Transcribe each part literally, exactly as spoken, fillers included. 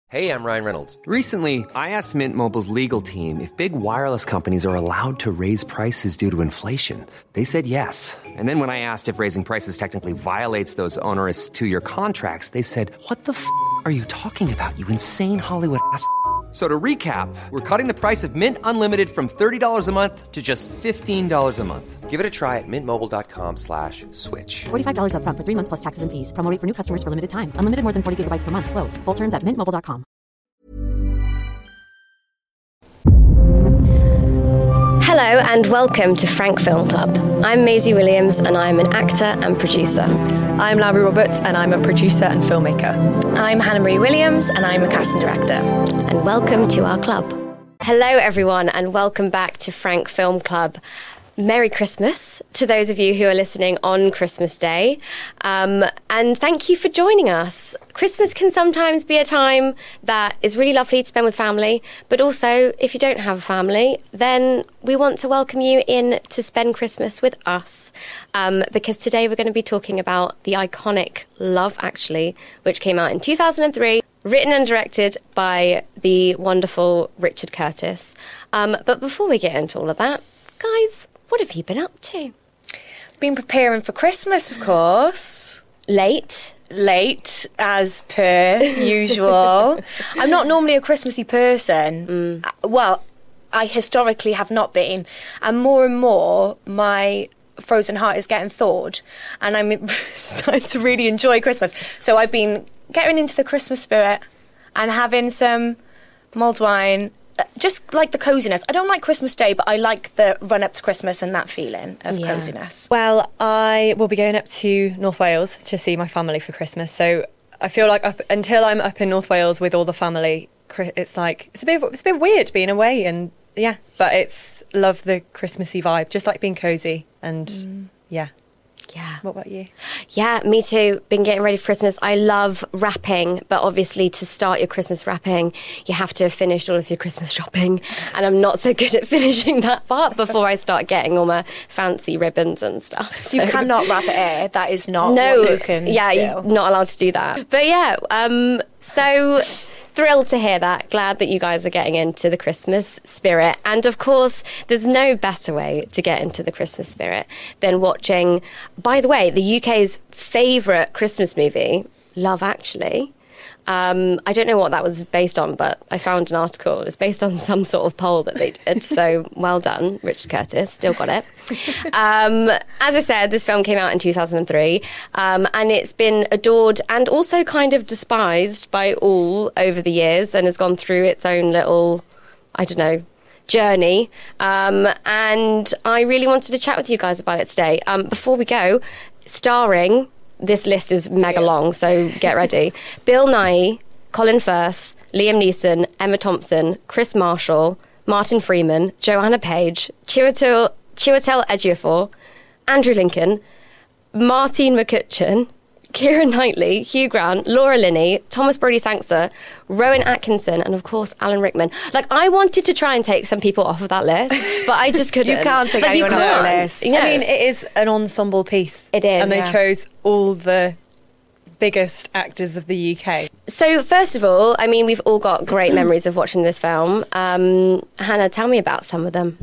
Hey, I'm Ryan Reynolds. Recently, I asked Mint Mobile's legal team if big wireless companies are allowed to raise prices due to inflation. They said yes. And then when I asked if raising prices technically violates those onerous two-year contracts, they said, what the f*** are you talking about, you insane Hollywood ass f- So to recap, we're cutting the price of Mint Unlimited from thirty dollars a month to just fifteen dollars a month. Give it a try at mintmobile.com slash switch. forty-five dollars up front for three months plus taxes and fees. Promo rate for new customers for limited time. Unlimited more than forty gigabytes per month. Slows full terms at mint mobile dot com. Hello and welcome to Frank Film Club. I'm Maisie Williams and I'm an actor and producer. I'm Larry Roberts and I'm a producer and filmmaker. I'm Hannah Marie Williams and I'm a casting director. And welcome to our club. Hello everyone and welcome back to Frank Film Club. Merry Christmas to those of you who are listening on Christmas Day. Um, and thank you for joining us. Christmas can sometimes be a time that is really lovely to spend with family, but also if you don't have a family, then we want to welcome you in to spend Christmas with us. Um, because today we're going to be talking about the iconic Love Actually, which came out in two thousand three. Written and directed by the wonderful Richard Curtis. Um, but before we get into all of that, guys, what have you been up to? Been preparing for Christmas, of course. Late. Late, as per usual. I'm not normally a Christmassy person. Mm. Well, I historically have not been. And more and more, my frozen heart is getting thawed. And I'm starting to really enjoy Christmas. So I've been getting into the Christmas spirit and having some mulled wine. Just like the coziness. I don't like Christmas Day, but I like the run up to Christmas and that feeling of yeah. coziness. Well, I will be going up to North Wales to see my family for Christmas. So I feel like up, until I'm up in North Wales with all the family, it's like it's a bit it's a bit weird being away. And yeah, but it's love the Christmassy vibe, just like being cozy and mm. yeah. Yeah. What about you? Yeah, me too. Been getting ready for Christmas. I love wrapping, but obviously to start your Christmas wrapping, you have to have finished all of your Christmas shopping. And I'm not so good at finishing that part before I start getting all my fancy ribbons and stuff. So you cannot wrap it air. That is not no, what you can yeah, do. You're not allowed to do that. But yeah, um, so thrilled to hear that. Glad that you guys are getting into the Christmas spirit. And of course, there's no better way to get into the Christmas spirit than watching, by the way, the U K's favourite Christmas movie, Love Actually. Um, I don't know what that was based on, but I found an article. It's based on some sort of poll that they did. So well done, Richard Curtis. Still got it. Um, as I said, this film came out in two thousand three, um, and it's been adored and also kind of despised by all over the years and has gone through its own little, I don't know, journey. Um, and I really wanted to chat with you guys about it today. Um, before we go, starring... This list is mega long, so get ready. Bill Nighy, Colin Firth, Liam Neeson, Emma Thompson, Chris Marshall, Martin Freeman, Joanna Page, Chiwetel, Chiwetel Ejiofor, Andrew Lincoln, Martine McCutcheon, Keira Knightley, Hugh Grant, Laura Linney, Thomas Brodie Sangster, Rowan Atkinson, and of course Alan Rickman. Like, I wanted to try and take some people off of that list, but I just couldn't. You can't take like, anyone off the list. You know? I mean, it is an ensemble piece. It is. And they yeah. chose all the biggest actors of the U K. So, first of all, I mean, we've all got great memories of watching this film. Um, Hannah, tell me about some of them.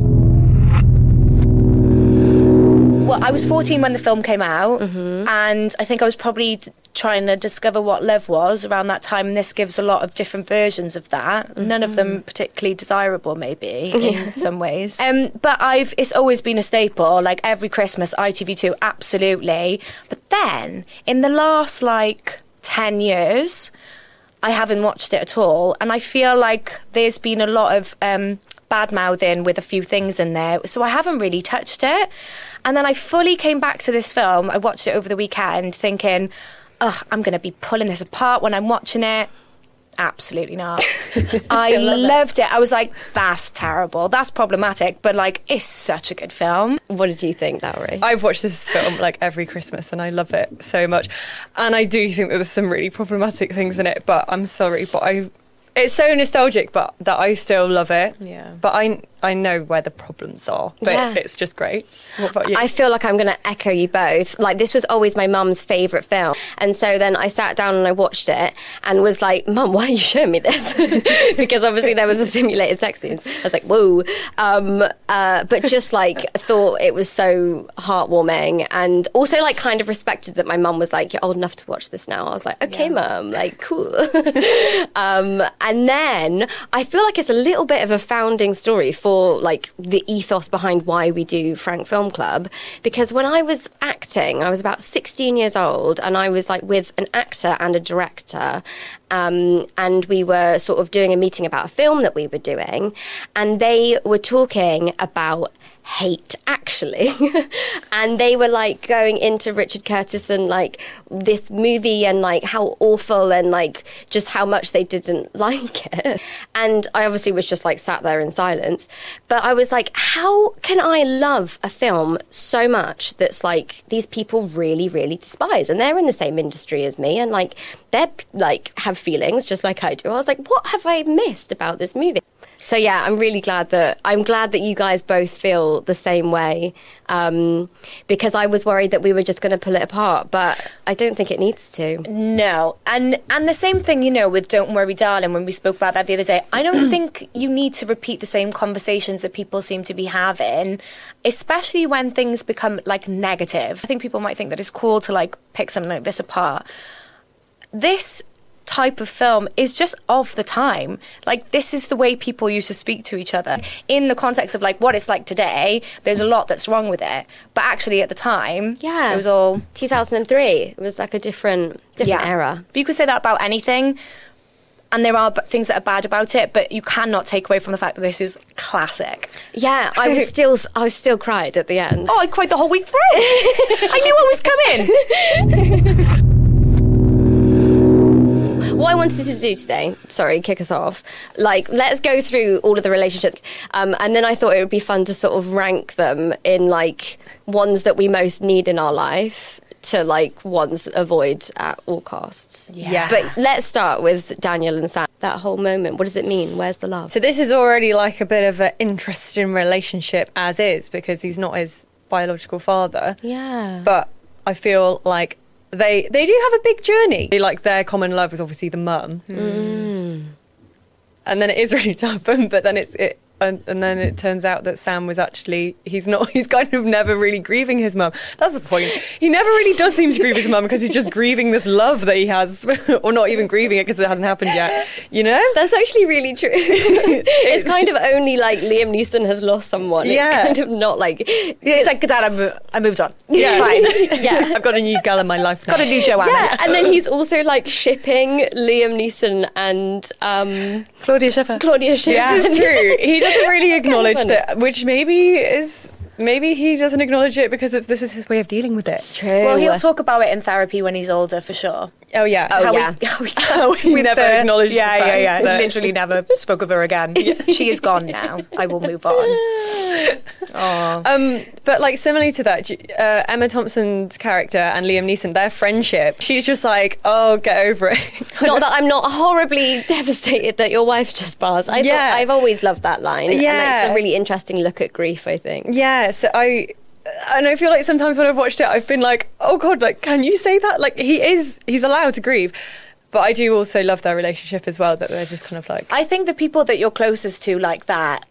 Well, I was fourteen when the film came out, mm-hmm. and I think I was probably d- trying to discover what love was around that time, and this gives a lot of different versions of that. Mm-hmm. None of them particularly desirable, maybe, in yeah. some ways. Um, but I've it's always been a staple, like every Christmas, I T V two, absolutely. But then, in the last, like, ten years, I haven't watched it at all, and I feel like there's been a lot of... Um, bad mouthing with a few things in there, so I haven't really touched it. And then I fully came back to this film. I watched it over the weekend thinking, oh, I'm going to be pulling this apart when I'm watching it. Absolutely not. I loved it. I was like, that's terrible. That's problematic. But, like, it's such a good film. What did you think, Lowry? I've watched this film, like, every Christmas and I love it so much. And I do think that there's some really problematic things in it. But I'm sorry, but I... it's so nostalgic, but that I still love it. Yeah. But I I know where the problems are, but Yeah. it's just great. What about you? I feel like I'm going to echo you both. Like, this was always my mum's favourite film. And so then I sat down and I watched it and was like, Mum, why are you showing me this? Because obviously there was a simulated sex scenes. I was like, whoa. Um, uh, but just like thought it was so heartwarming, and also like kind of respected that my mum was like, you're old enough to watch this now. I was like, okay, Mum, like, cool. um, and then I feel like it's a little bit of a founding story for like the ethos behind why we do Frank Film Club, because when I was acting, I was about sixteen years old, and I was like with an actor and a director, um, and we were sort of doing a meeting about a film that we were doing, and they were talking about hate, actually. And they were like going into Richard Curtis and like this movie and like how awful and like just how much they didn't like it. And I obviously was just like sat there in silence. But I was like, how can I love a film so much that's like these people really, really despise? And they're in the same industry as me, and like they're like have feelings just like I do. I was like, what have I missed about this movie? So yeah, I'm really glad that I'm glad that you guys both feel the same way, um, because I was worried that we were just going to pull it apart, but I don't think it needs to. No, and and the same thing, you know, with Don't Worry Darling, when we spoke about that the other day, I don't think you need to repeat the same conversations that people seem to be having, especially when things become like negative. I think people might think that it's cool to like pick something like this apart. This type of film is just of the time. Like, this is the way people used to speak to each other. In the context of like what it's like today, there's a lot that's wrong with it. But actually at the time, Yeah, it was all two thousand three. It was like a different different yeah. era. But you could say that about anything, and there are b- things that are bad about it, but you cannot take away from the fact that this is classic. Yeah, I was still I was still cried at the end. Oh, I cried the whole week through. I knew what was coming. What I wanted to do today, sorry, kick us off, like, let's go through all of the relationships. Um, and then I thought it would be fun to sort of rank them in, like, ones that we most need in our life to, like, ones avoid at all costs. Yes. But let's start with Daniel and Sam. That whole moment, what does it mean? Where's the love? So this is already like a bit of an interesting relationship as is, because he's not his biological father. Yeah. But I feel like they they do have a big journey. Like, their common love is obviously the mum. Mm. And then it is really tough, but then it's it and, and then it turns out that Sam was actually he's not he's kind of never really grieving his mum. That's the point. He never really does seem to grieve his mum, because he's just grieving this love that he has, or not even grieving it because it hasn't happened yet. You know? That's actually really true. It's kind of only like Liam Neeson has lost someone. Yeah. It's kind of not like... It's like, Dad, I, mo- I moved on. Yeah. It's fine. Yeah. I've got a new gal in my life now. Got a new Joanna. Yeah, and then he's also like shipping Liam Neeson and um, Claudia Schiffer. Claudia Schiffer. Yeah, it's true. He doesn't really It's kind of acknowledge funny. that, which maybe is maybe he doesn't acknowledge it because it's, this is his way of dealing with it. True. Well, he'll talk about it in therapy when he's older, for sure. Oh yeah. Oh, how yeah. We, how we, dealt We with never the- acknowledged the Yeah, fact yeah, yeah. that- Literally never spoke of her again. She is gone now. I will move on. Oh. Um, but like similarly to that, uh, Emma Thompson's character and Liam Neeson, their friendship, she's just like, oh, get over it. Not that I'm not horribly devastated that your wife just passed. I Yeah. thought, I've always loved that line. And Yeah. it's a really interesting look at grief, I think. Yeah, so I and I feel like sometimes when I've watched it, I've been like, oh God, like, can you say that? Like, he is, he's allowed to grieve. But I do also love their relationship as well, that they're just kind of like... I think the people that you're closest to like that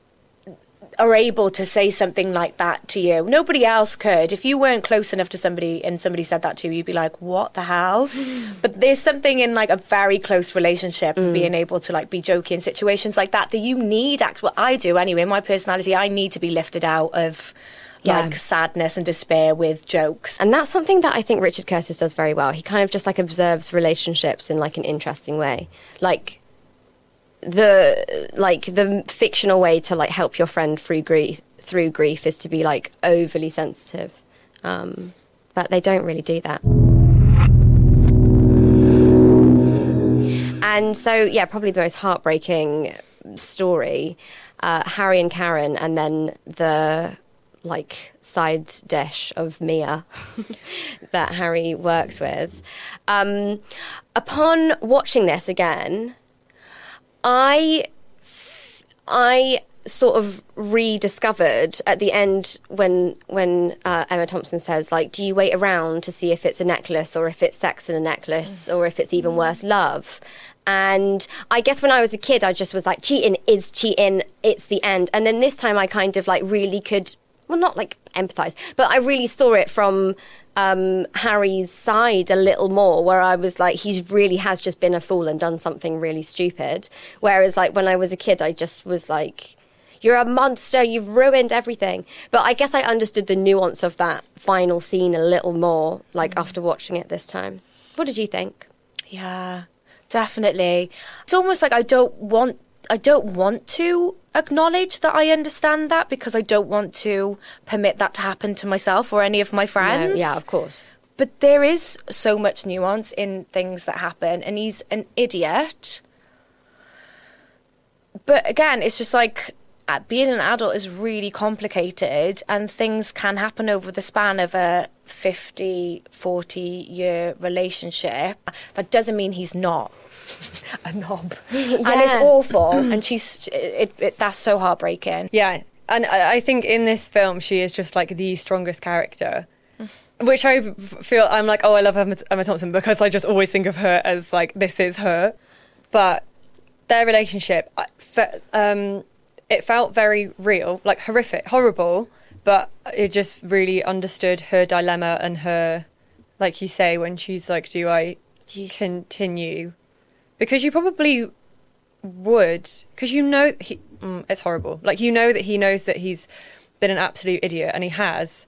are able to say something like that to you. Nobody else could. If you weren't close enough to somebody and somebody said that to you, you'd be like, what the hell? But there's something in like a very close relationship and being able to like be jokey in situations like that that you need. Act- well, I do anyway. My personality, I need to be lifted out of Yeah. like sadness and despair with jokes. And that's something that I think Richard Curtis does very well. He kind of just like observes relationships in like an interesting way. Like the like the fictional way to like help your friend through grief through grief is to be like overly sensitive. Um, but they don't really do that. And so yeah, probably the most heartbreaking story, uh, Harry and Karen, and then the like side dish of Mia that Harry works with. Um, upon watching this again, I, I sort of rediscovered at the end when when uh, Emma Thompson says, like, do you wait around to see if it's a necklace or if it's sex in a necklace mm. or if it's even worse, love? And I guess when I was a kid, I just was like, cheating is cheating. It's the end. And then this time I kind of like really could, well, not like empathise, but I really saw it from um, Harry's side a little more, where I was like, he really has just been a fool and done something really stupid. Whereas like when I was a kid, I just was like, you're a monster, you've ruined everything. But I guess I understood the nuance of that final scene a little more, like mm. after watching it this time. What did you think? Yeah, definitely. It's almost like I don't want I don't want to acknowledge that I understand that, because I don't want to permit that to happen to myself or any of my friends. No, yeah, of course. But there is so much nuance in things that happen, and he's an idiot. But again, it's just like, uh, being an adult is really complicated, and things can happen over the span of a fifty, forty year relationship. That doesn't mean he's not a knob. Yeah. And it's awful, and she's it, it, that's so heartbreaking. Yeah, and I I think in this film she is just like the strongest character, which I feel, I'm like, oh, I love Emma, Emma Thompson because I just always think of her as like, this is her. But their relationship, um, it felt very real, like horrific, horrible, but it just really understood her dilemma and her, like you say, when she's like, do I continue? Because you probably would, because you know, he, mm, it's horrible. Like, you know that he knows that he's been an absolute idiot, and he has.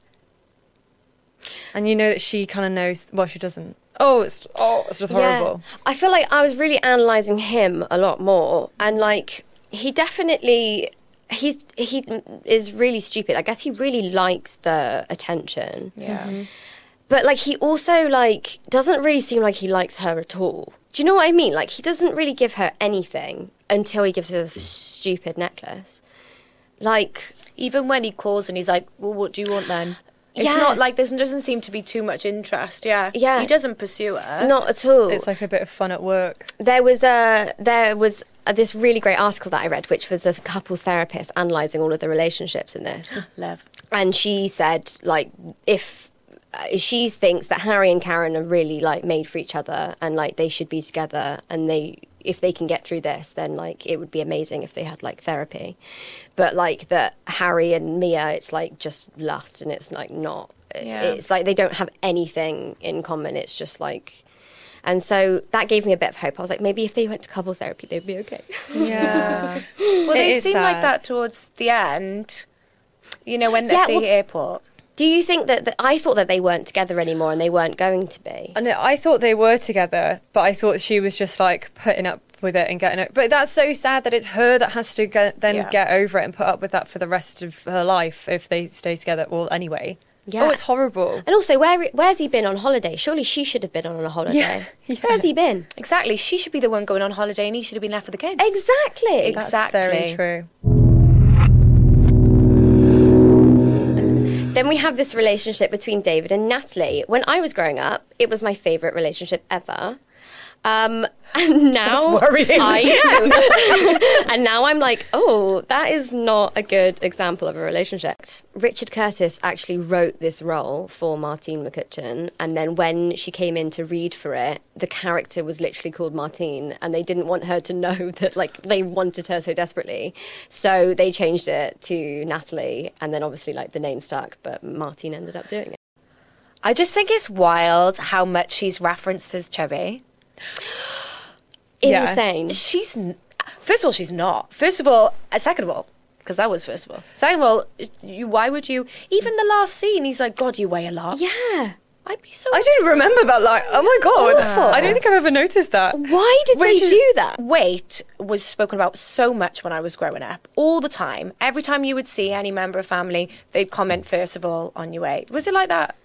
And you know that she kind of knows, well, she doesn't. Oh, it's oh, it's just horrible. Yeah. I feel like I was really analysing him a lot more, and like, he definitely, he's he is really stupid. I guess he really likes the attention. Yeah. Mm-hmm. But like, he also like doesn't really seem like he likes her at all. Do you know what I mean? Like, he doesn't really give her anything until he gives her the stupid necklace. Like, even when he calls and he's like, well, what do you want then? It's yeah. not like, there doesn't seem to be too much interest. Yeah. Yeah. He doesn't pursue her. Not at all. It's like a bit of fun at work. There was a, there was a, this really great article that I read, which was a couples therapist analysing all of the relationships in this. Love. And she said, like, if... Uh, she thinks that Harry and Karen are really like made for each other, and like they should be together, and they, if they can get through this, then like it would be amazing if they had like therapy. But like that Harry and Mia, it's like just lust, and it's like not. Yeah. It's like they don't have anything in common. It's just like, and so that gave me a bit of hope. I was like, maybe if they went to couples therapy, they'd be okay. Yeah. Well, they seem sad. like that towards the end. You know, when yeah, at the well, airport. Do you think that, that... I thought that they weren't together anymore and they weren't going to be. And I thought they were together, but I thought she was just like putting up with it and getting it. But that's so sad that it's her that has to get, then yeah. get over it and put up with that for the rest of her life if they stay together. Well, anyway. Yeah. Oh, it's horrible. And also, where where's he been on holiday? Surely she should have been on a holiday. Yeah. Yeah. Where's he been? Exactly. She should be the one going on holiday, and he should have been left with the kids. Exactly. That's Exactly. very true. Then we have this relationship between David and Natalie. When I was growing up, it was my favourite relationship ever. Um, and now That's worrying. I know. And now I'm like, oh, that is not a good example of a relationship. Richard Curtis actually wrote this role for Martine McCutcheon, and then when she came in to read for it, the character was literally called Martine, and they didn't want her to know that, like, they wanted her so desperately. So they changed it to Natalie, and then obviously, like, the name stuck, but Martine ended up doing it. I just think it's wild how much she's referenced as chubby. Yeah. Insane. She's, first of all, she's not. First of all, uh, second of all, because that was first of all. Second of all, you, why would you, even the last scene, he's like, God, you weigh a lot. Yeah. I'd be so I didn't remember that. Like, oh my God. Awful. I don't think I've ever noticed that. Why did Which they is- do that? Weight was spoken about so much when I was growing up, all the time. Every time you would see any member of family, they'd comment, first of all, on your weight. Was it like that?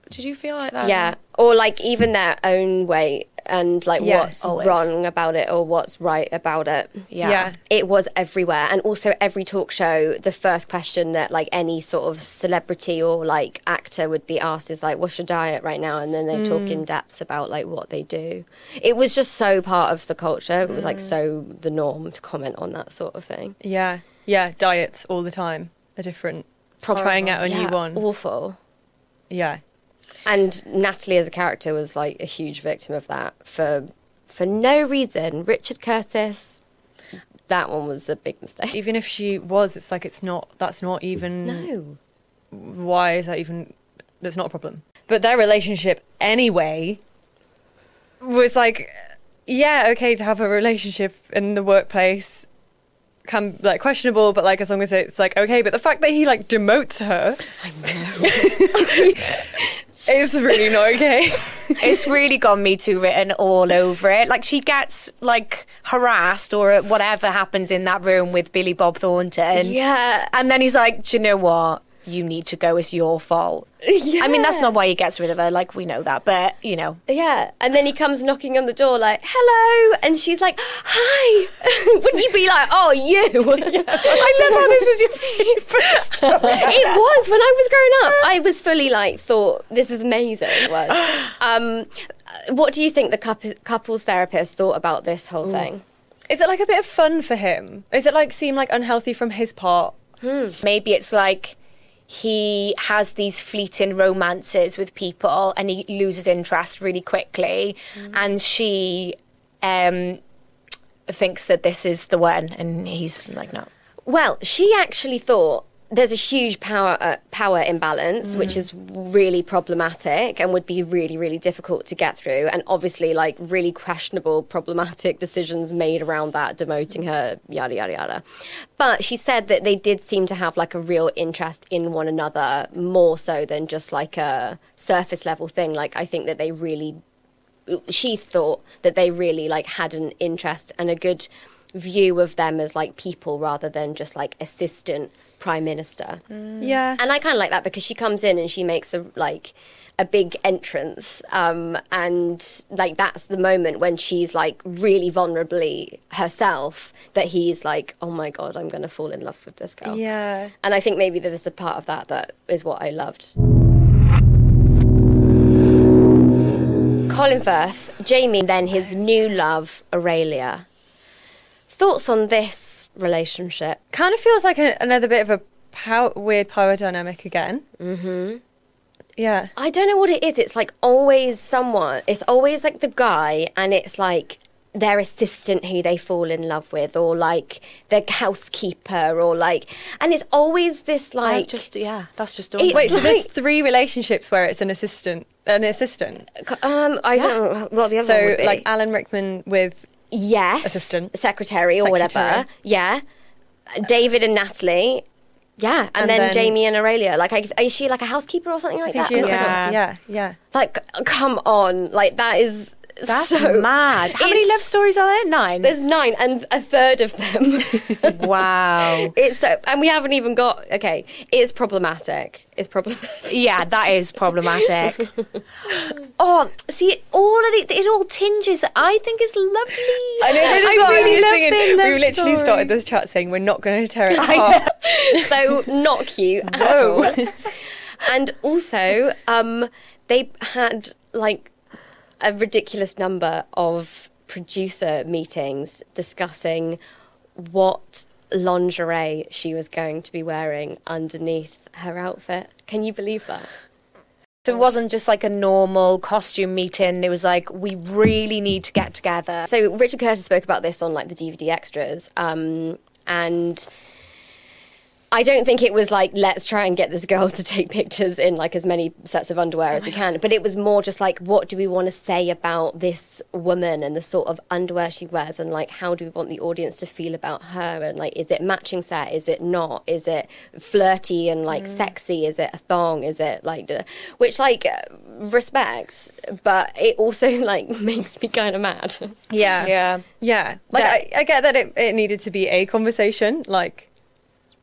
Did you feel like that? Yeah, or like even their own way and like Yeah, what's always. wrong about it or what's right about it. Yeah. Yeah. It was everywhere. And also every talk show, the first question that like any sort of celebrity or like actor would be asked is like, what's your diet right now? And then they talk in depth about like what they do. It was just so part of the culture. It was like so the norm to comment on that sort of thing. Yeah, yeah, diets all the time, a different, trying out a Yeah, new one. Awful. Yeah. And Natalie as a character was like a huge victim of that for for no reason. Richard Curtis, that one was a big mistake. Even if she was, it's like it's not, that's not even, No. why is that even, that's not a problem. But their relationship anyway was like, yeah, okay to have a relationship in the workplace can like questionable, but like as long as it's like okay. But the fact that he like demotes her, I know, it's really not okay. It's really got Me Too written all over it. Like she gets like harassed or whatever happens in that room with Billy Bob Thornton. Yeah. And then he's like, do you know what? You need to go. It's your fault. Yeah. I mean, that's not why he gets rid of her. Like, we know that. But, you know. Yeah. And then he comes knocking on the door like, hello. And she's like, hi. Wouldn't you be like, oh, you? I love how this was your favourite story. It was. When I was growing up, I was fully like, thought, this is amazing. It was. Um, what do you think the couple, couples therapist thought about this whole thing? Is it like a bit of fun for him? Is it like seem like unhealthy from his part? Maybe it's like he has these fleeting romances with people and he loses interest really quickly. And she um, thinks that this is the one. And he's like, no. Well, she actually thought there's a huge power uh, power imbalance, which is really problematic and would be really, really difficult to get through. And obviously, like, really questionable, problematic decisions made around that, demoting her, yada, yada, yada. But she said that they did seem to have, like, a real interest in one another, more so than just, like, a surface level thing. Like, I think that they really... She thought that they really, like, had an interest and a good view of them as, like, people rather than just, like, assistant prime minister. Yeah. And I kind of like that because she comes in and she makes a like a big entrance, um, and like that's the moment when she's like really vulnerably herself that he's like, oh my god, I'm going to fall in love with this girl. Yeah. And I think maybe there's a part of that that is what I loved. Colin Firth, Jamie, then his new love, Aurelia. Thoughts on this relationship? Kind of feels like a, another bit of a pow- weird power dynamic again. Mm-hmm. Yeah. I don't know what it is. It's like always someone, it's always like the guy and it's like their assistant who they fall in love with or like their housekeeper or like, and it's always this like... I've just, yeah, that's just It's all. Wait, so like- there's three relationships where it's an assistant, an assistant. Um, I don't know what the other one So would be. like Alan Rickman with yes, assistant. secretary or Secretary. whatever. Yeah, David and Natalie. Yeah, and, And then, then- Jamie and Aurelia. Like, I, is she like a housekeeper or something like I think that? she is. Yeah. Yeah, yeah. Like, come on, like that is That's so mad. How many It's- love stories are there? Nine? There's nine, and a third of them. Wow. It's so, and we haven't even got. Okay, it's problematic. It's problematic. Yeah, that is problematic. Oh, see, all of it, it all tinges. I think it's lovely. I know this is I what really I was love singing. their love We literally story. started this chat saying we're not going to tear it apart. So not cute at No. all. And also, um, they had like a ridiculous number of producer meetings discussing what lingerie she was going to be wearing underneath her outfit. Can you believe that? So it wasn't just like a normal costume meeting. It was like, we really need to get together. So Richard Curtis spoke about this on like the D V D extras, um, and I don't think it was like, let's try and get this girl to take pictures in like as many sets of underwear as we can. But it was more just like, what do we want to say about this woman and the sort of underwear she wears, and like, how do we want the audience to feel about her? And like, is it matching set? Is it not? Is it flirty and like sexy? Is it a thong? Is it like, duh, which like respect, but it also like makes me kind of mad. Yeah. Yeah. Yeah. Like, That- I, I get that it, it needed to be a conversation, like,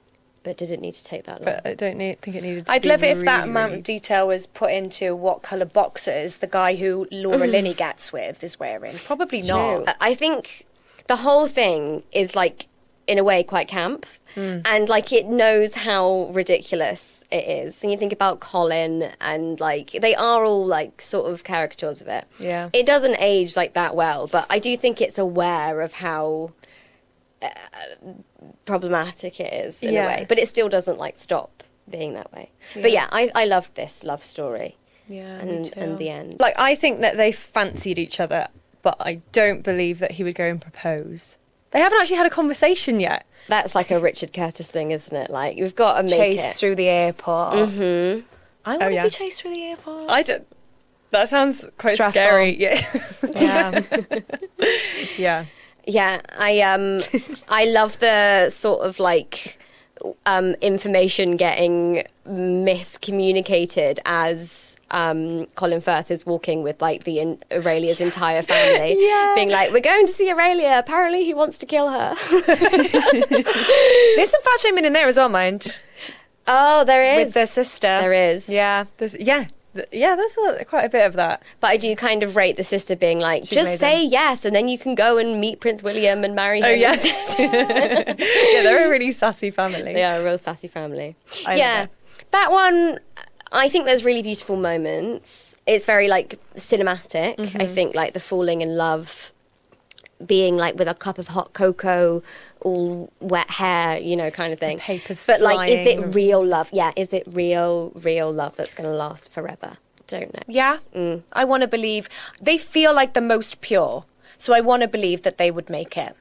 But did it need to take that long? But I don't need, think it needed to I'd be love it if really, that amount really- of detail was put into what colour boxers the guy who Laura Linney gets with is wearing. Probably True. not. I think the whole thing is like, in a way, quite camp. Hmm. And like it knows how ridiculous it is. And you think about Colin and like they are all like sort of caricatures of it. Yeah. It doesn't age like that well, but I do think it's aware of how uh, problematic it is in Yeah. a way. But it still doesn't like stop being that way. But yeah, I, I loved this love story. Yeah, me And too. and the end. Like, I think that they fancied each other, but I don't believe that he would go and propose. They haven't actually had a conversation yet. That's like a Richard Curtis thing, isn't it? Like you've got to make Chased it. through the airport. Mm-hmm. I want to yeah. be chased through the airport. I don't. That sounds quite Stressful. scary. Yeah. yeah. yeah. Yeah, I um, I love the sort of like um, information getting miscommunicated as um, Colin Firth is walking with like the in- Aurelia's entire family, Yeah. being like, "We're going to see Aurelia. Apparently, he wants to kill her." There's some fat shaming in there as well, mind. Oh, there is With their sister. There is, Yeah. There's, yeah. Th- Yeah, there's a, quite a bit of that. But I do kind of rate the sister being like, She's "Just amazing. say yes, and then you can go and meet Prince William and marry him." Oh, yeah. instead." Yeah, they're a really sassy family. They are a real sassy family. I love yeah, it. that one. I think there's really beautiful moments. It's very like cinematic. Mm-hmm. I think like the falling in love, being like with a cup of hot cocoa, all wet hair, you know, kind of thing. papers But like, is flying. it real love? Yeah, is it real, real love that's going to last forever? Don't know. Yeah. I want to believe. They feel like the most pure. So I want to believe that they would make it.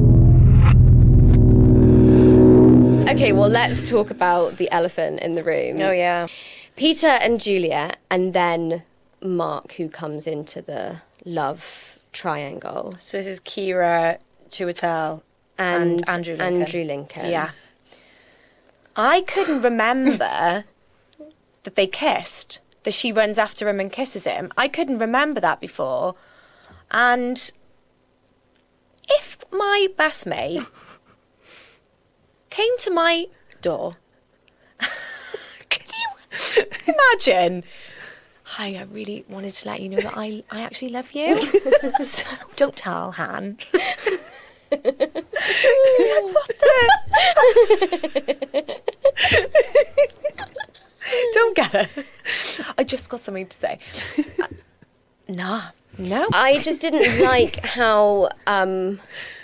Okay, well, let's talk about the elephant in the room. Oh, yeah. Peter and Juliet, and then Mark, who comes into the love triangle. So this is Kira, Chiwetel, And, and Andrew Lincoln. Andrew Lincoln. Yeah. I couldn't remember that they kissed, that she runs after him and kisses him. I couldn't remember that before. And if my best mate came to my door, could you imagine? Hi, I really wanted to let you know that I, I actually love you. So don't tell Han. Like, what the? Don't get it. I just got something to say. Uh, nah, no. I just didn't like how um,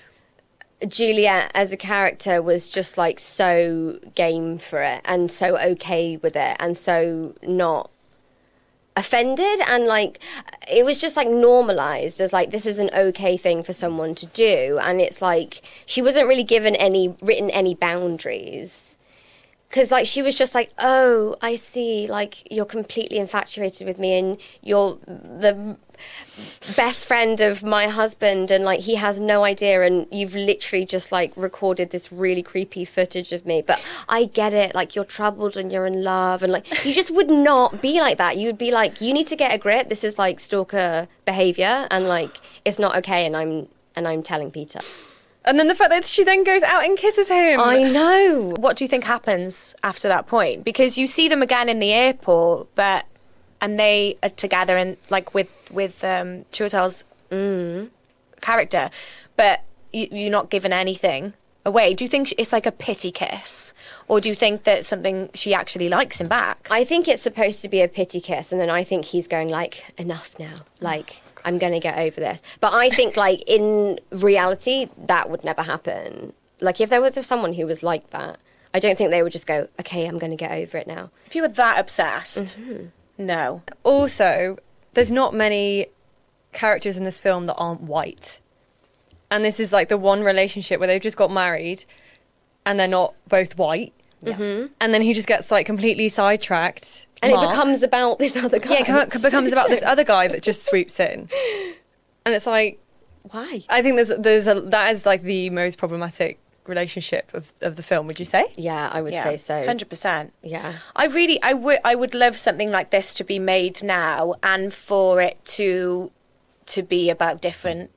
Juliet as a character was just like so game for it and so okay with it and so not offended, and like it was just like normalized as like this is an okay thing for someone to do, and it's like she wasn't really given any written any boundaries. Because, like, she was just like, oh, I see, like, you're completely infatuated with me and you're the best friend of my husband and, like, he has no idea and you've literally just, like, recorded this really creepy footage of me. But I get it, like, you're troubled and you're in love and, like, you just would not be like that. You would be like, you need to get a grip. This is, like, stalker behaviour and, like, it's not okay and I'm and I'm telling Peter. And then the fact that she then goes out and kisses him. I know. What do you think happens after that point? Because you see them again in the airport, but and they are together and like with with um, Chiwetel's mm. character, but you, you're not given anything away. Do you think it's like a pity kiss, or do you think that something she actually likes him back? I think it's supposed to be a pity kiss, and then I think he's going like, enough now. Like, I'm going to get over this. But I think, like, in reality, that would never happen. Like, if there was someone who was like that, I don't think they would just go, okay, I'm going to get over it now. If you were that obsessed, no. Also, there's not many characters in this film that aren't white. And this is like the one relationship where they've just got married and they're not both white. Yeah. And then he just gets like completely sidetracked. And Mark. it becomes about this other guy. Yeah, it com- It's becomes so about this true. other guy that just swoops in. And it's like, Why? I think there's there's a that is like the most problematic relationship of, of the film, would you say? Yeah, I would Yeah, say so. one hundred percent. Yeah. I really, I would, I would love something like this to be made now, and for it to, to be about different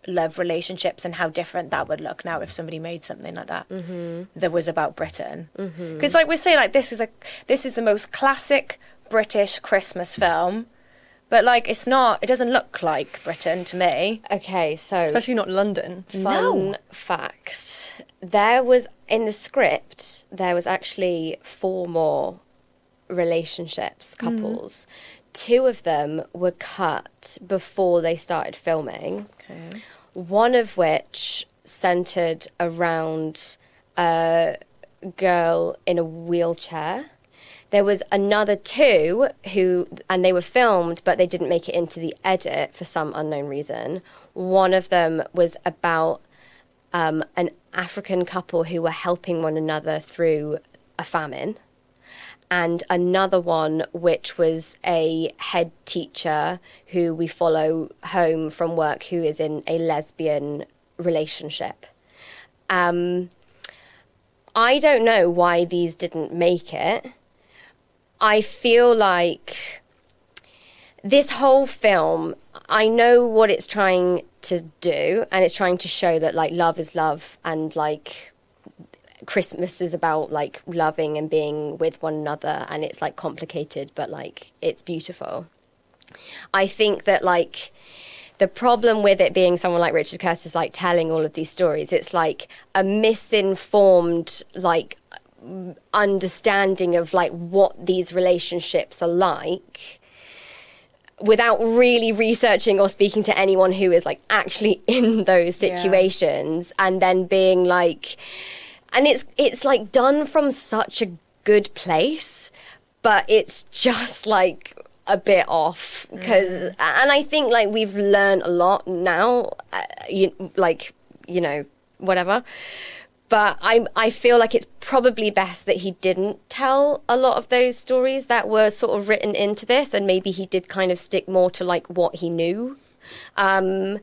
love relationships and how different that would look now if somebody made something like that mm-hmm. that was about Britain. Because mm-hmm. like we're saying, like this is a this is the most classic British Christmas film, but like it's not. It doesn't look like Britain to me. Okay, so especially not London. Fun no. fact: there was in the script there was actually four more relationships, couples. Mm. Two of them were cut before they started filming. Okay. One of which centered around a girl in a wheelchair. There was another two who, and they were filmed, but they didn't make it into the edit for some unknown reason. One of them was about um, an African couple who were helping one another through a famine. And another one, which was a head teacher who we follow home from work, who is in a lesbian relationship. Um, I don't know why these didn't make it. I feel like this whole film, I know what it's trying to do, and it's trying to show that, like, love is love, and, like, Christmas is about, like, loving and being with one another, and it's, like, complicated, but, like, it's beautiful. I think that, like, the problem with it being someone like Richard Curtis, like, telling all of these stories, it's, like, a misinformed, like, understanding of, like, what these relationships are like, without really researching or speaking to anyone who is, like, actually in those situations, yeah. And then being, like... And it's it's like done from such a good place, but it's just like a bit off. Because mm. and I think like we've learned a lot now, uh, you, like you know whatever. But I I feel like it's probably best that he didn't tell a lot of those stories that were sort of written into this, and maybe he did kind of stick more to like what he knew. Um,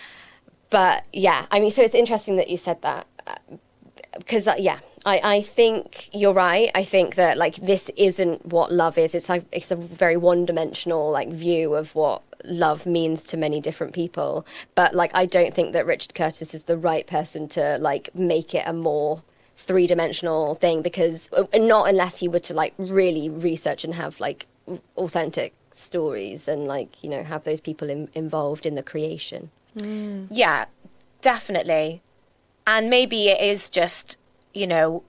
but yeah, I mean, so it's interesting that you said that. Uh, Because, uh, yeah, I, I think you're right. I think that, like, this isn't what love is. It's like it's a very one-dimensional, like, view of what love means to many different people. But, like, I don't think that Richard Curtis is the right person to, like, make it a more three-dimensional thing, because not unless he were to, like, really research and have, like, authentic stories and, like, you know, have those people in, involved in the creation. Mm. Yeah, definitely. And maybe it is just, you know,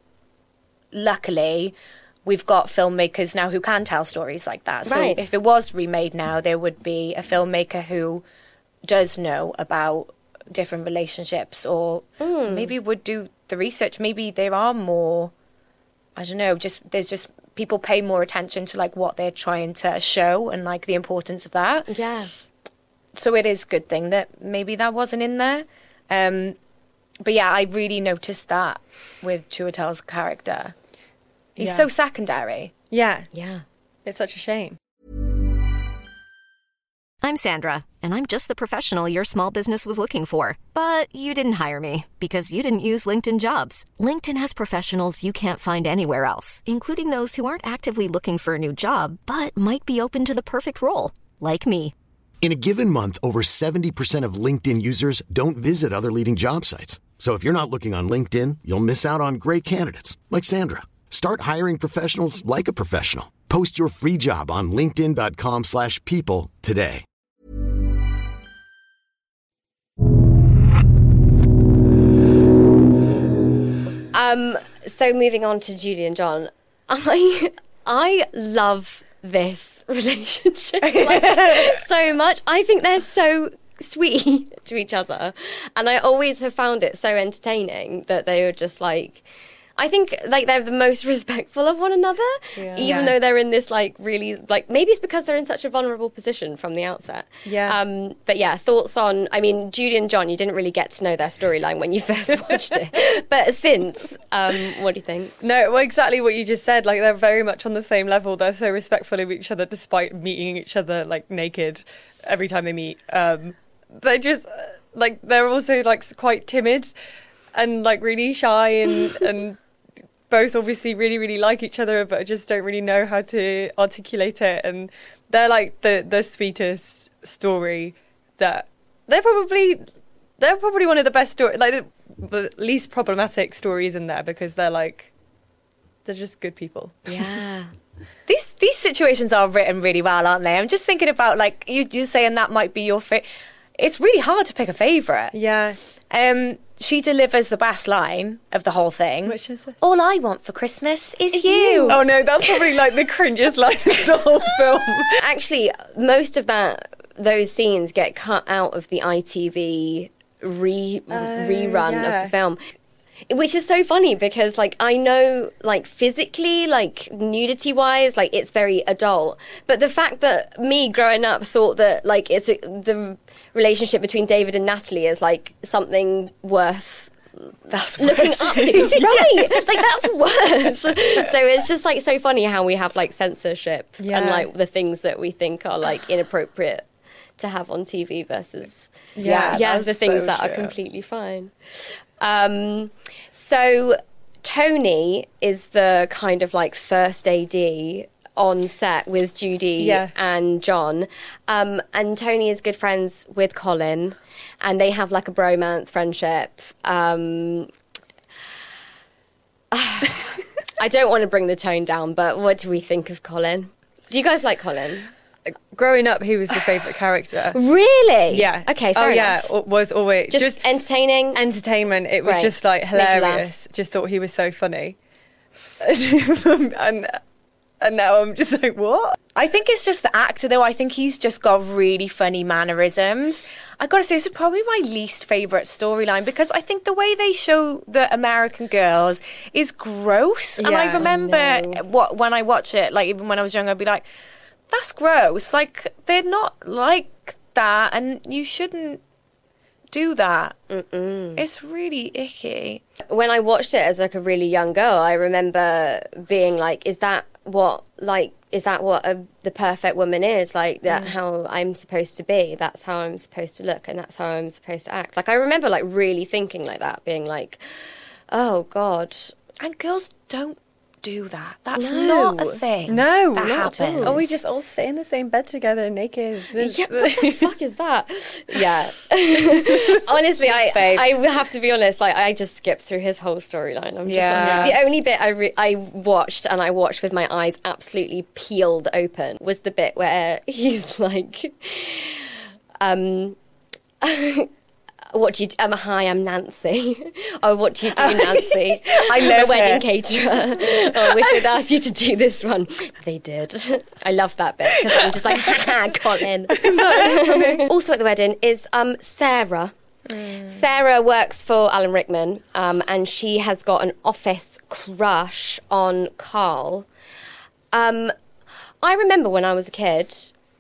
luckily we've got filmmakers now who can tell stories like that. So right. If it was remade now, there would be a filmmaker who does know about different relationships, or mm. maybe would do the research. Maybe there are more, I don't know, just there's just people pay more attention to like what they're trying to show and like the importance of that. Yeah. So it is a good thing that maybe that wasn't in there. Um But yeah, I really noticed that with Chiwetel's character. He's yeah. so secondary. Yeah. Yeah. It's such a shame. I'm Sandra, and I'm just the professional your small business was looking for. But you didn't hire me because you didn't use LinkedIn Jobs. LinkedIn has professionals you can't find anywhere else, including those who aren't actively looking for a new job, but might be open to the perfect role, like me. In a given month, over seventy percent of LinkedIn users don't visit other leading job sites. So if you're not looking on LinkedIn, you'll miss out on great candidates like Sandra. Start hiring professionals like a professional. Post your free job on linkedin dot com slash people today. Um, so moving on to Julie and John, I I love this relationship like, so much. I think they're so sweet to each other, and I always have found it so entertaining that they were just like, I think like they're the most respectful of one another, yeah. even yeah. though they're in this like really like maybe it's because they're in such a vulnerable position from the outset. Yeah. Um. But yeah, thoughts on? I mean, Julie and John, you didn't really get to know their storyline when you first watched it, but since, um, what do you think? No, well, exactly what you just said. Like they're very much on the same level. They're so respectful of each other, despite meeting each other like naked every time they meet. Um. They're just like they're also like quite timid and like really shy and and. both obviously really, really like each other, but just don't really know how to articulate it. And they're like the, the sweetest story that they're probably they're probably one of the best stories, like the, the least problematic stories in there, because they're like, they're just good people. Yeah. These these situations are written really well, aren't they? I'm just thinking about, like, you you saying that might be your favorite. It's really hard to pick a favourite. Yeah. Um, she delivers the best line of the whole thing. Which is this? All I want for Christmas is you. Oh no, that's probably like the cringiest line of the whole film. Actually, most of that those scenes get cut out of the I T V re Oh, rerun yeah. of the film. Which is so funny because, like, I know, like, physically, like, nudity-wise, like, it's very adult. But the fact that me growing up thought that, like, it's a, the relationship between David and Natalie is, like, something worth That's looking worse. up to. Right! Like, that's worse. So it's just, like, so funny how we have, like, censorship Yeah. and, like, the things that we think are, like, inappropriate to have on T V versus, Yeah, yeah, that's the things so that are true. completely fine. Um, so Tony is the kind of like first A D on set with Judy Yes. and John. Um, and Tony is good friends with Colin, and they have like a bromance friendship. Um, I don't want to bring the tone down, but what do we think of Colin? Do you guys like Colin? Growing up, he was the favourite character. Really? Yeah. Okay, fair oh, enough. yeah, was always Just, just, entertaining? entertainment. It was Right. just like Made you laugh. hilarious. Just thought he was so funny. and and now I'm just like, what? I think it's just the actor, though. I think he's just got really funny mannerisms. I gotta say, this is probably my least favourite storyline, because I think the way they show the American girls is gross. And I Yeah. remember what when I watch it, like even when I was younger, I'd be like, that's gross. Like, they're not like that, and you shouldn't do that. Mm-mm. It's really icky. When I watched it as like a really young girl, I remember being like, is that what, like, is that what a, the perfect woman is? Like, that how I'm supposed to be? That's how I'm supposed to look, and that's how I'm supposed to act. Like, I remember like really thinking like that, being like, oh God. And girls don't do that. That's No. not a thing. No, that not at happens. all. Oh, we just all stay in the same bed together naked. Yeah, what the fuck is that? Yeah. Honestly, I babe. I have to be honest. Like, I just skipped through his whole storyline. I'm just Yeah. like, the only bit I re- I watched, and I watched with my eyes absolutely peeled open, was the bit where he's like, um. What do you do? Um, hi, I'm Nancy. Oh, what do you do, Nancy? I'm love a wedding her. caterer. Oh, I wish they'd asked you to do this one. They did. I love that bit because I'm just like, ha Colin. Also at the wedding is um, Sarah. Mm. Sarah works for Alan Rickman, um, and she has got an office crush on Carl. Um, I remember when I was a kid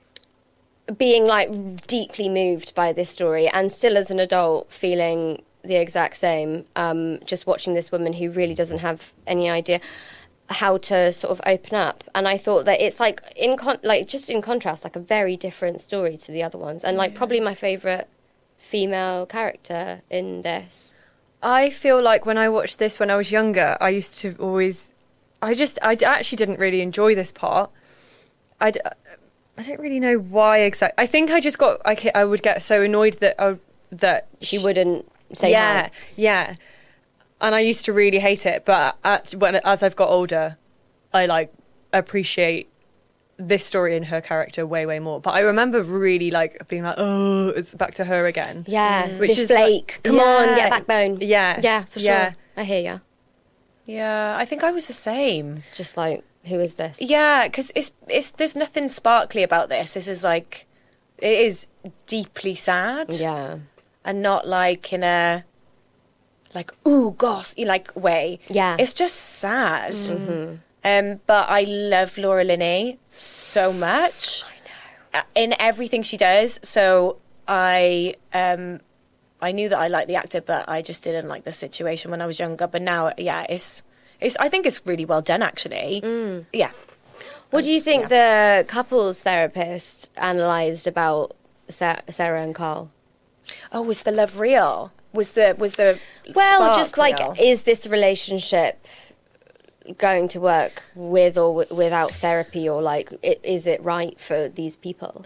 being like deeply moved by this story, and still as an adult feeling the exact same, um, just watching this woman who really doesn't have any idea how to sort of open up. And I thought that it's like in con- like just in contrast, like a very different story to the other ones, and like probably my favourite female character in this. I feel like when I watched this when I was younger, I used to always, I just, I actually didn't really enjoy this part. I I don't really know why exactly. I think I just got, I, ca- I would get so annoyed that uh, that She wouldn't say yeah, hi. yeah. And I used to really hate it, but at, when as I've got older, I like appreciate this story and her character way, way more. But I remember really like being like, oh, it's back to her again. Yeah, Which Miss is Blake, like- come on, Yeah. get a backbone. Yeah. Yeah, for sure. Yeah. I hear ya. Yeah, I think I was the same. Just like, who is this? Yeah, because it's it's there's nothing sparkly about this. This is like, it is deeply sad. Yeah. And not like in a like ooh goss like way. Yeah. It's just sad. Mm-hmm. Um, but I love Laura Linney so much. I know. In everything she does. So I um I knew that I liked the actor, but I just didn't like the situation when I was younger. But now, yeah, it's it's I think it's really well done actually. Mm. Yeah. What do you think the couples therapist analysed about Sa- Sarah and Carl? Oh, was the love real? Was the was the Well, spark just like, real? is this relationship going to work with or w- without therapy, or like, it, is it right for these people?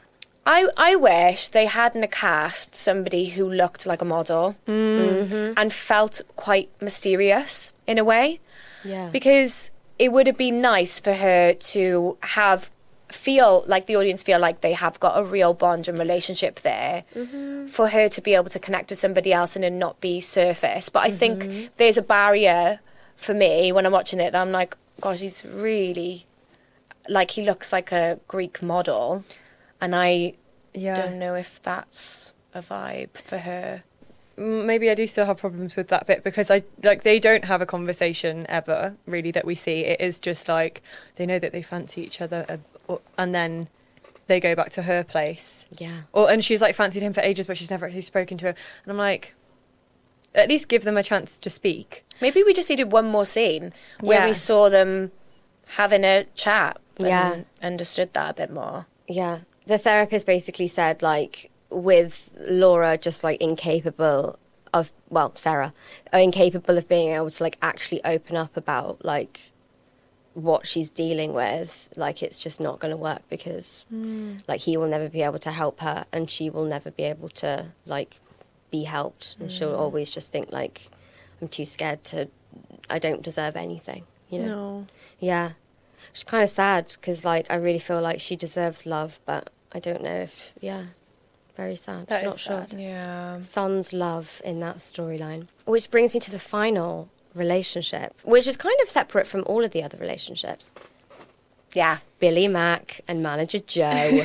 I, I wish they hadn't cast somebody who looked like a model mm-hmm. and felt quite mysterious in a way. Yeah. Because it would have been nice for her to have, feel like the audience feel like they have got a real bond and relationship there, mm-hmm. for her to be able to connect with somebody else and it not be surface. But I mm-hmm. think there's a barrier for me when I'm watching it that I'm like, gosh, he's really, like he looks like a Greek model. And I yeah. don't know if that's a vibe for her. Maybe I do still have problems with that bit because I like they don't have a conversation ever really that we see. It is just like they know that they fancy each other, uh, or, and then they go back to her place. Yeah. Or and she's like fancied him for ages, but she's never actually spoken to him. And I'm like, at least give them a chance to speak. Maybe we just needed one more scene where yeah. we saw them having a chat. And yeah. understood that a bit more. Yeah. The therapist basically said, like, with Laura just, like, incapable of, well, Sarah, incapable of being able to, like, actually open up about, like, what she's dealing with, like, it's just not going to work because, mm. like, he will never be able to help her and she will never be able to, like, be helped. And mm. she'll always just think, like, I'm too scared to, I don't deserve anything, you know? No. Yeah. It's kind of sad because, like, I really feel like she deserves love, but I don't know if, yeah, very sad. That Not is sure. sad. Yeah. Son's love in that storyline. Which brings me to the final relationship, which is kind of separate from all of the other relationships. Yeah. Billy Mack and manager Joe.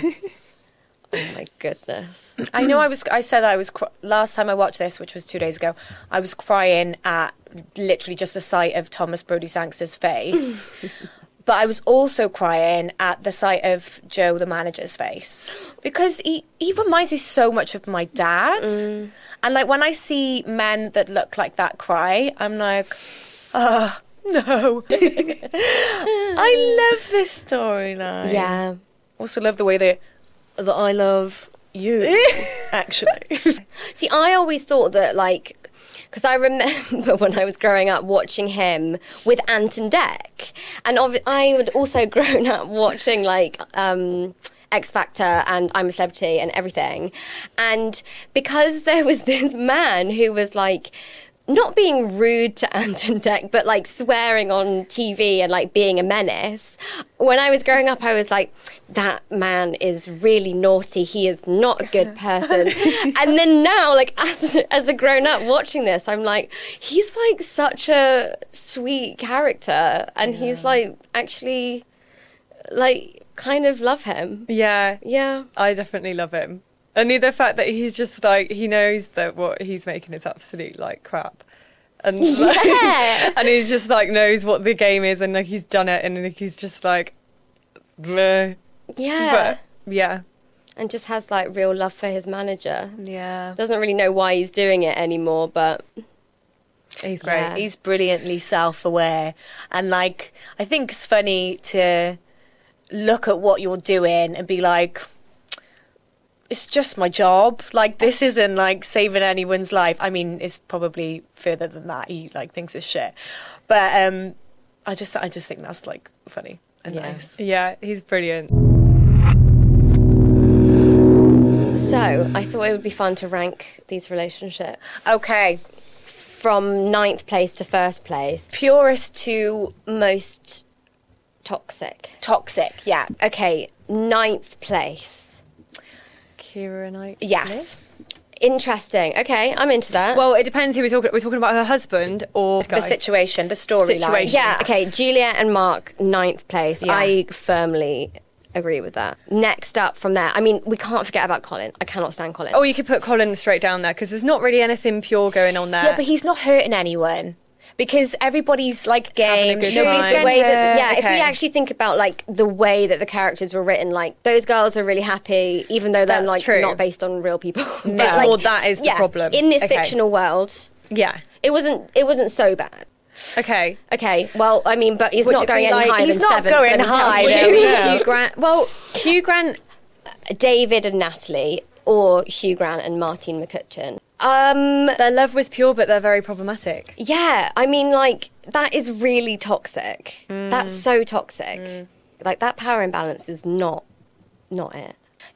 Oh, my goodness. I know I was, I said I was, cr- last time I watched this, which was two days ago, I was crying at literally just the sight of Thomas Brodie Sangster's face. But I was also crying at the sight of Joe, the manager's face. Because he, he reminds me so much of my dad. Mm. And, like, when I see men that look like that cry, I'm like, oh, no. I love this storyline. Yeah. Also love the way that, that I love you, actually. See, I always thought that, like, because I remember when I was growing up watching him with Ant and Dec. And ov- I had also grown up watching, like, um, X Factor and I'm a Celebrity and everything. And because there was this man who was, like, not being rude to Ant and Dec, but, like, swearing on T V and, like, being a menace. When I was growing up, I was like, that man is really naughty. He is not a good person. And then now, like, as a, as a grown-up watching this, I'm like, he's, like, such a sweet character. And yeah. he's, like, actually, like, kind of love him. Yeah. Yeah. I definitely love him. Only the fact that he's just like, he knows that what he's making is absolute, like, crap. And like, yeah. and he just, like, knows what the game is and, like, he's done it and like, he's just like, bleh. Yeah. But, yeah. And just has, like, real love for his manager. Yeah. Doesn't really know why he's doing it anymore, but... He's great. Yeah. He's brilliantly self-aware. And, like, I think it's funny to look at what you're doing and be like... It's just my job. Like, this isn't, like, saving anyone's life. I mean, it's probably further than that. He, like, thinks it's shit. But um, I just I just think that's, like, funny and yeah. nice. Yeah, he's brilliant. So, I thought it would be fun to rank these relationships. Okay. From ninth place to first place. Purest to most toxic. Toxic, yeah. Okay, ninth place. Keira Knightley? Yes. Interesting. Okay, I'm into that. Well, it depends who we're talking. We're talking about her husband or the situation, the storyline. Situation. Yeah. Okay, Julia and Mark, ninth place. Yeah. I firmly agree with that. Next up from there, I mean, we can't forget about Colin. I cannot stand Colin. Oh, you could put Colin straight down there because there's not really anything pure going on there. Yeah, but he's not hurting anyone. Because everybody's, like, game. good Nobody's time. the getting way that, hurt. yeah, if we Okay. actually think about, like, the way that the characters were written, like, those girls are really happy, even though they're, That's like, true. not based on real people. No. It's like, Well, that is the yeah, problem. In this Okay. fictional world, Yeah. it wasn't it wasn't so bad. Okay. Okay, well, I mean, but he's Would not it going be any like- higher he's than not seventh. going let me tell high, you. there we go. Hugh Grant. Well, Hugh Grant. David and Natalie, or Hugh Grant and Martine McCutcheon. Um, Their love was pure, but they're very problematic. yeah, I mean, like, that is really toxic. That's so toxic. Like, that power imbalance is not, not it.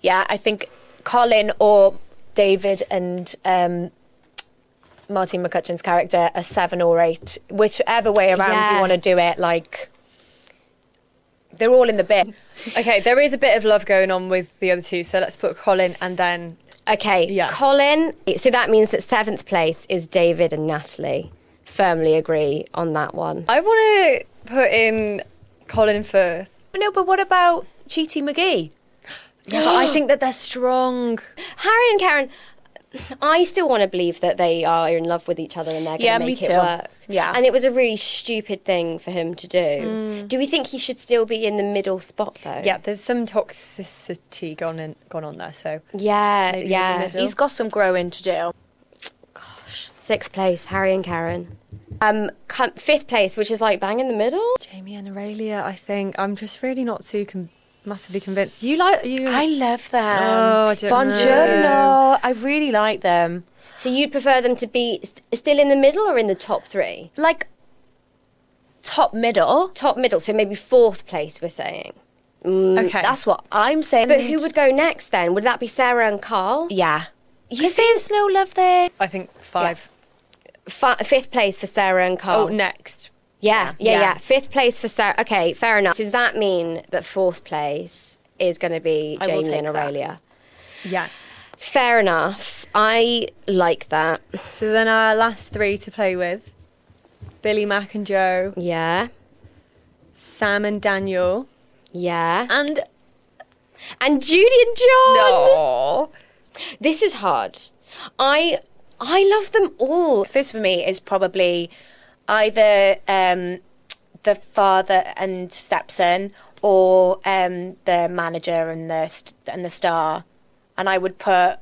Yeah, I think Colin or David and um, Martin McCutcheon's character a seven or eight, whichever way around Yeah. you want to do it. Like, they're all in the bin. Okay, there is a bit of love going on with the other two, so let's put Colin and then... Okay, Yeah. Colin. So that means that seventh place is David and Natalie. Firmly agree on that one. I want to put in Colin Firth. No, but what about Cheaty McGee? Yeah, but I think that they're strong. Harry and Karen, I still want to believe that they are in love with each other and they're going to Yeah, make me it too. work. Yeah. And it was a really stupid thing for him to do. Do we think he should still be in the middle spot, though? Yeah, there's some toxicity gone in, gone on there, so... Yeah, Maybe in the yeah. middle. He's got some growing to do. Sixth place, Harry and Karen. Um, com- fifth place, which is like bang in the middle. Jamie and Aurelia, I think. I'm just really not too com- massively convinced. You like... you? I love them. Oh, I don't Buongiorno. know. I really like them. So you'd prefer them to be st- still in the middle or in the top three? Like, top middle. Top middle, so maybe fourth place, we're saying. Okay. That's what I'm saying. But who would go next then? Would that be Sarah and Carl? Yeah. Because there's no love there. I think five. Fi- fifth place for Sarah and Carl. Oh, next. Yeah, yeah, Yeah. yeah. Fifth place for Sarah. Okay, fair enough. Does that mean that fourth place is going to be I will Jamie and take that. Aurelia? Yeah. Fair enough. I like that. So then our last three to play with. Billy, Mac and Joe. Yeah, Sam and Daniel. yeah. And... And Judy and John. No. This is hard. I I love them all. First for me is probably either um, the father and stepson or um, the manager and the st- and the star, and I would put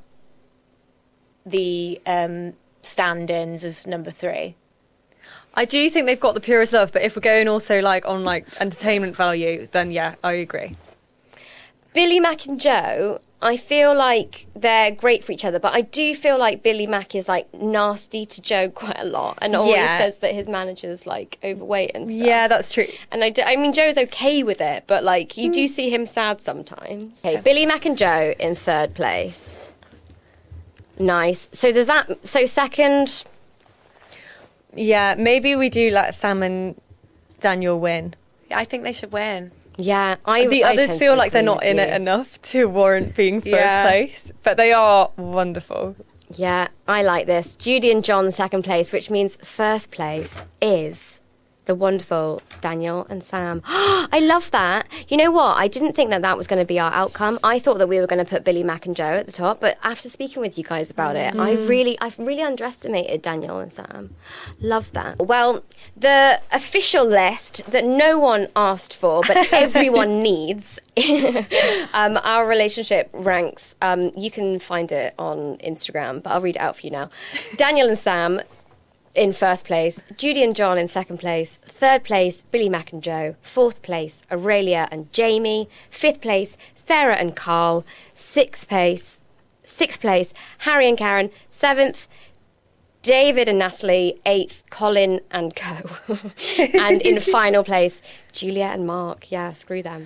the um, stand-ins as number three. I do think they've got the purest love, but if we're going also like on like entertainment value, then yeah, I agree. Billy, Mac and Joe, I feel like they're great for each other, but I do feel like Billy Mac is like nasty to Joe quite a lot and always Yeah. says that his manager's like overweight and stuff. Yeah, that's true. And I, do, I mean, Joe's okay with it, but like you do see him sad sometimes. Okay, Billy, Mac and Joe in third place. Nice. So does that, so second, Yeah, maybe we do let Sam and Daniel win. Yeah, I think they should win. yeah. I The I others tend feel to like they're agree not with in you. it enough to warrant being first Yeah. place, but they are wonderful. Yeah, I like this. Judy and John second place, which means first place is the wonderful Daniel and Sam. I love that. You know what? I didn't think that that was going to be our outcome. I thought that we were going to put Billy, Mac and Joe at the top, but after speaking with you guys about it, I really, I've really underestimated Daniel and Sam. Love that. Well, the official list that no one asked for, but everyone needs, um, our relationship ranks. Um, you can find it on Instagram, but I'll read it out for you now. Daniel and Sam in first place, Judy and John in second place, third place, Billy, Mac and Joe, fourth place, Aurelia and Jamie, fifth place, Sarah and Carl, sixth place, sixth place, Harry and Karen, seventh, David and Natalie, eighth, Colin and Co. And in final place, Julia and Mark. Yeah, screw them.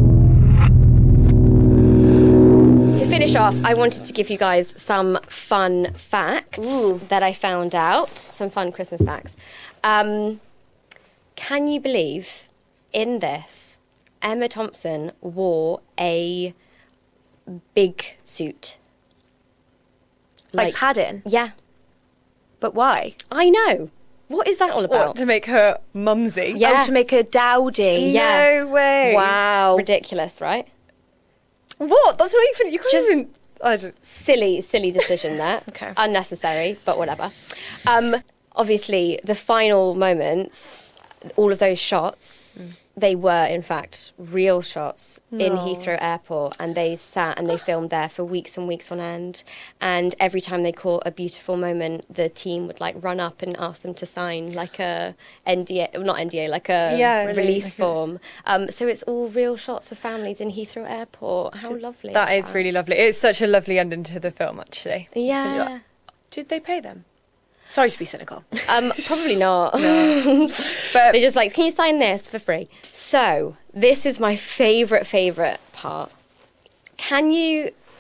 To finish off, I wanted to give you guys some fun facts that I found out, some fun Christmas facts. Um, can you believe in this, Emma Thompson wore a big suit? Like, padding. Yeah, But why? I know. What is that all about? What, to make her mumsy? Yeah. Oh, to make her dowdy. Yeah. No way. Wow. Ridiculous, right? What? That's not even... You can't Just- even... I don't... Silly, silly decision there. Okay. Unnecessary, but whatever. Um, obviously, the final moments, all of those shots, they were, in fact, real shots in Heathrow Airport. And they sat and they filmed there for weeks and weeks on end. And every time they caught a beautiful moment, the team would, like, run up and ask them to sign, like, a N D A, well, not N D A, like a Yeah, release release. form. Um, so it's all real shots of families in Heathrow Airport. How lovely. That is really lovely. It's such a lovely ending to the film, actually. Yeah. Did they pay them? Sorry to be cynical. Um, probably not. But they're just like, can you sign this for free? So, this is my favourite, favourite part. Can you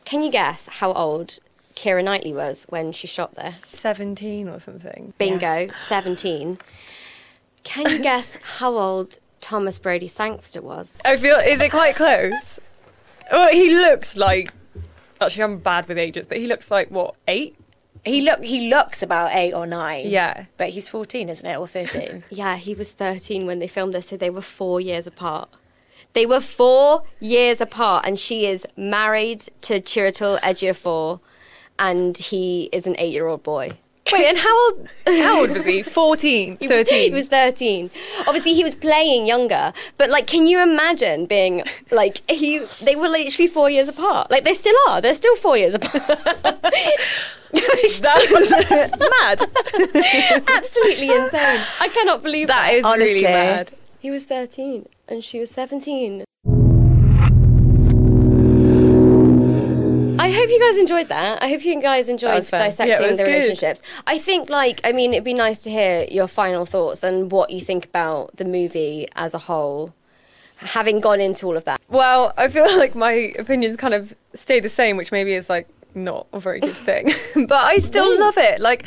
Can you guess how old Keira Knightley was when she shot this? seventeen or something. Bingo, yeah. seventeen. Can you guess how old Thomas Brodie Sangster was? I feel, is it quite close? Well, he looks like, actually I'm bad with ages, but he looks like, what, eight? He look he looks about eight or nine. Yeah. But he's fourteen, isn't it? Or thirteen? Yeah, he was thirteen when they filmed this, so they were four years apart. They were four years apart, and she is married to Chiwetel Ejiofor, and he is an eight-year-old boy. Wait, and how old, how old was he? fourteen, thirteen? He was thirteen. Obviously, he was playing younger, but, like, can you imagine being, like, he? They were literally four years apart. Like, they still are. They're still four years apart. That was mad. Absolutely insane. I cannot believe that. That is Honestly. really mad. He was thirteen, and she was seventeen. I hope you guys enjoyed that. I hope you guys enjoyed dissecting yeah, the good. relationships. I think, like, I mean, it'd be nice to hear your final thoughts and what you think about the movie as a whole, having gone into all of that. Well, I feel like my opinions kind of stay the same, which maybe is, like, not a very good thing. But I still No. love it. Like,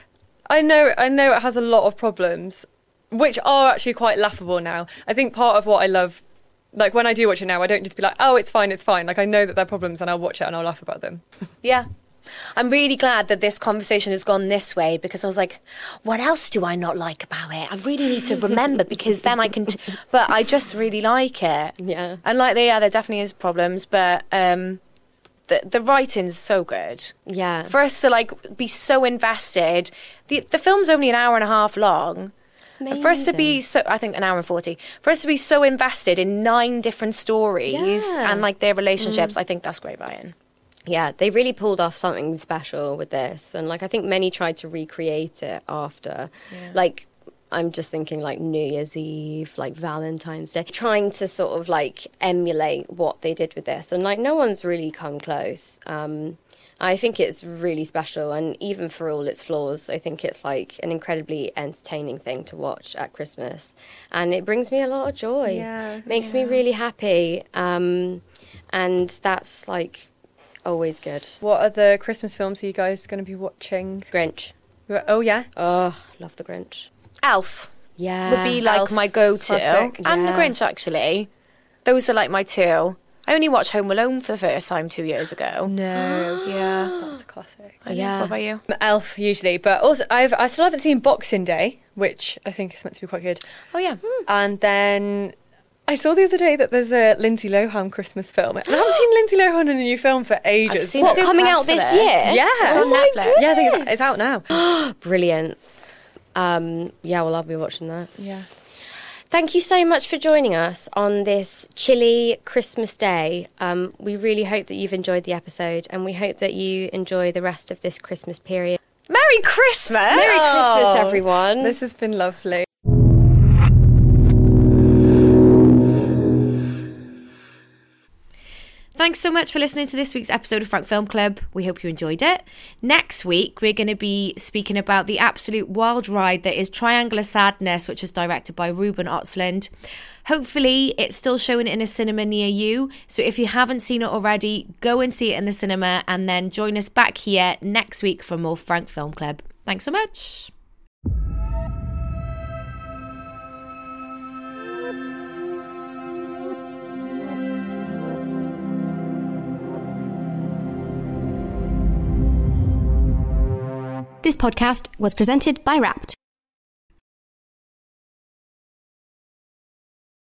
I know, I know it has a lot of problems, which are actually quite laughable now. I think part of what I love, like, when I do watch it now, I don't just be like, oh, it's fine, it's fine. Like, I know that there are problems and I'll watch it and I'll laugh about them. Yeah. I'm really glad that this conversation has gone this way, because I was like, what else do I not like about it? I really need to remember, because then I can... T- but I just really like it. Yeah. And, like, yeah, there definitely is problems, but um, the, the writing's so good. Yeah. For us to, like, be so invested. The, the film's only an hour and a half long. And for us to be so, I think an hour and forty, for us to be so invested in nine different stories Yeah. and, like, their relationships, I think that's great writing. Yeah, they really pulled off something special with this. And, like, I think many tried to recreate it after. Yeah. Like, I'm just thinking, like, New Year's Eve, like, Valentine's Day. Trying to sort of, like, emulate what they did with this. And, like, no one's really come close. Um, I think it's really special. And even for all its flaws, I think it's, like, an incredibly entertaining thing to watch at Christmas. And it brings me a lot of joy. Yeah, Makes yeah. me really happy. Um, and that's, like... always good. What other Christmas films are you guys going to be watching? Grinch. Oh, yeah? Oh, love the Grinch. Elf Yeah. would be, like, Elf. my go-to. Classic. And The Yeah. Grinch, actually. Those are, like, my two. I only watched Home Alone for the first time two years ago. No. Yeah. That's a classic. I know. Yeah. What about you? Elf, usually. But also, I've, I still haven't seen Boxing Day, which I think is meant to be quite good. Oh, yeah. And then I saw the other day that there's a Lindsay Lohan Christmas film. And I haven't seen Lindsay Lohan in a new film for ages. I've seen What, it coming pass out for this this. year? Yeah. It's on Oh my Netflix. Yeah, I think it's, it's out now. Brilliant. Um, yeah, well, I'll be watching that. Yeah. Thank you so much for joining us on this chilly Christmas day. Um, we really hope that you've enjoyed the episode, and we hope that you enjoy the rest of this Christmas period. Merry Christmas! Merry Oh, Christmas, everyone. This has been lovely. Thanks so much for listening to this week's episode of Frank Film Club. We hope you enjoyed it. Next week, we're going to be speaking about the absolute wild ride that is Triangle of Sadness, which was directed by Ruben Östlund. Hopefully, it's still showing in a cinema near you. So if you haven't seen it already, go and see it in the cinema and then join us back here next week for more Frank Film Club. Thanks so much. This podcast was presented by Wrapped.